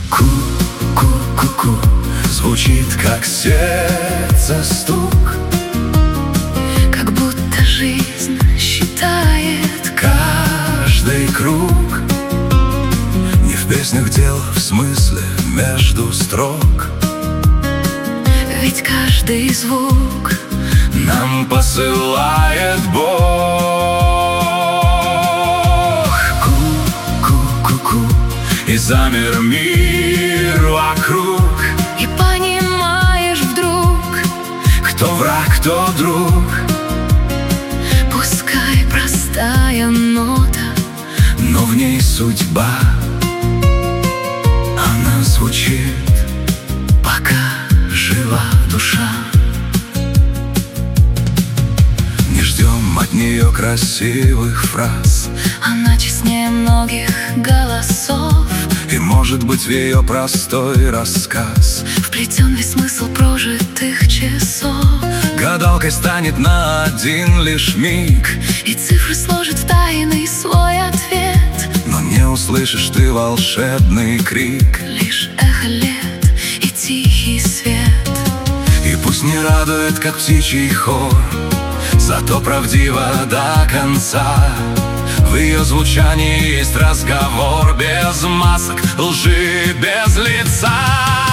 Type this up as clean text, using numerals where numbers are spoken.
Ку-ку-ку-ку звучит, как сердце стук, как будто жизнь считает каждый круг. Не в песнях дело, в смысле между строк, ведь каждый звук нам посылает Бог. Ку-ку-ку-ку, и замер мир вокруг. И понимаешь вдруг, Кто враг, кто друг. пускай простая нота, Но в ней судьба. Она звучит, пока жива душа. Не ждем от нее красивых фраз, она честнее многих голосов. и может быть в ее простой рассказ Вплетен весь смысл прожитых часов, гадалкой станет на один лишь миг. и цифры сложит в тайный свой ответ. Но не услышишь ты волшебный крик, Лишь эхо лет и тихий свет. и пусть не радует, как птичий хор, зато правдиво до конца. В ее звучании есть разговор без масок, лжи без лица.